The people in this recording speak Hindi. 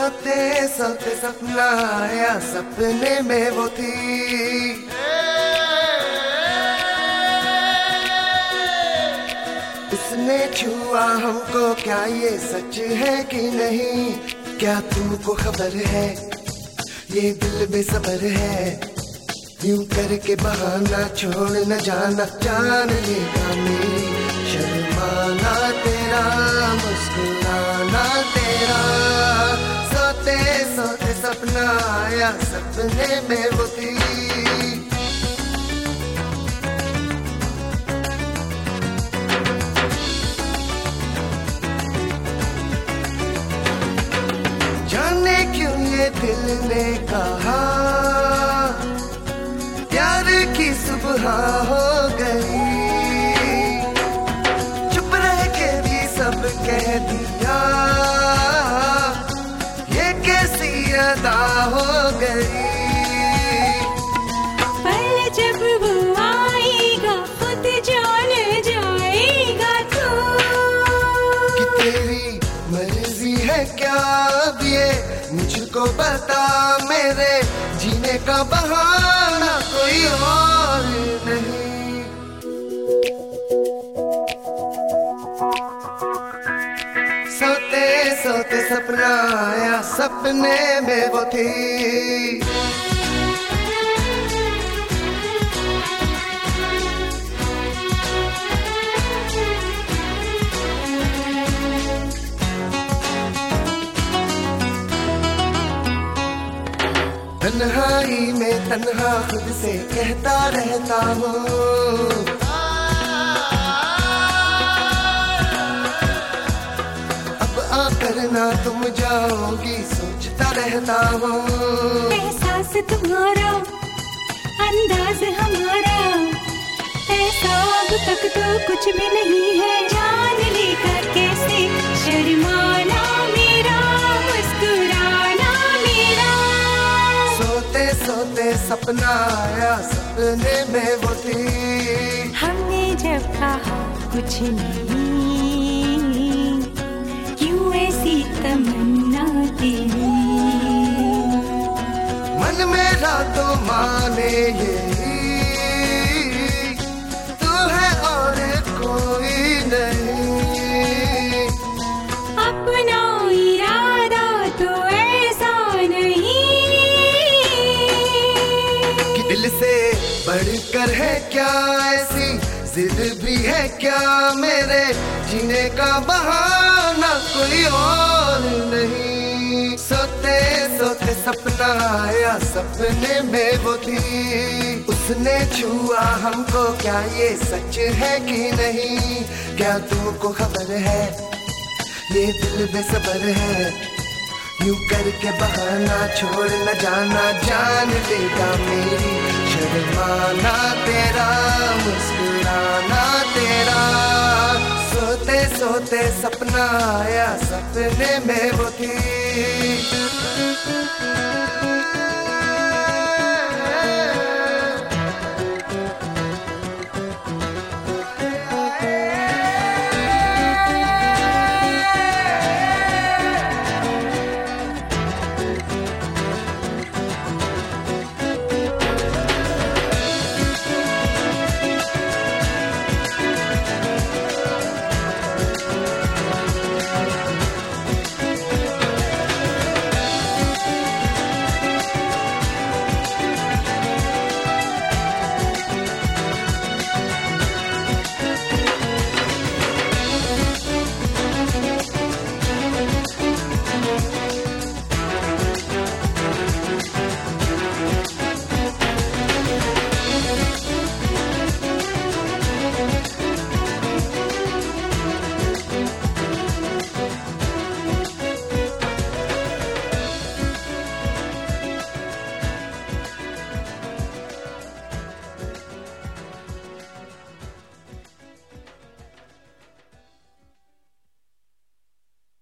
सोते सोते सपना आया, सपने में वो थी। उसने छुआ हमको, क्या ये सच है कि नहीं? क्या तुमको खबर है ये दिल बेसबर है? यूं करके बहाना छोड़ न जाना, जान लेगा मेरी शर्माना तेरा, मुस्कुराना तेरा। सोते सोते सपना आया, सपने में वो थी। जाने क्यों ये दिल ने कहा प्यार की सुबह हो गई, चुप रह के भी सब कह दिया, ये कैसी अदा हो गई। पल जब वो आएगा खुद जान जाएगा तू, कि तेरी मर्जी है क्या अब ये मुझको बता, मेरे जीने का बहाना कोई और नहीं। सोते सोते सपना आया, सपने में वो थी। तन्हाई में तन्हा खुद से कहता रहता हूँ, अब आकर ना तुम जाओगी सोचता रहता हूँ। एहसास तुम्हारा अंदाज हमारा ऐसा अब तक तो कुछ भी नहीं है, जान लेकर कैसे शर्माना मेरा, मुस्कुराना मेरा। सोते सोते सपना आया, सपने में वो थी। हमने जब कहा कुछ नहीं, क्यों ऐसी तमन्ना तेरी? मन मेरा तो माने यही, तू है और कोई नहीं। अपना इरादा तो ऐसा नहीं कि दिल से बढ़कर है क्या ऐसी जिद भी है क्या, मेरे जीने का बहाना कोई और नहीं। सोते सोते सपना आया, सपने में वो थी। उसने छुआ हमको, क्या ये सच है कि नहीं? क्या तुमको खबर है ये दिल बेसबर है? यूं करके बहाना छोड़ न जाना, जान लेगा मेरी शर्माना तेरा, मुस्कुराना तेरा। सोते सोते सपना आया, सपने में वो थी।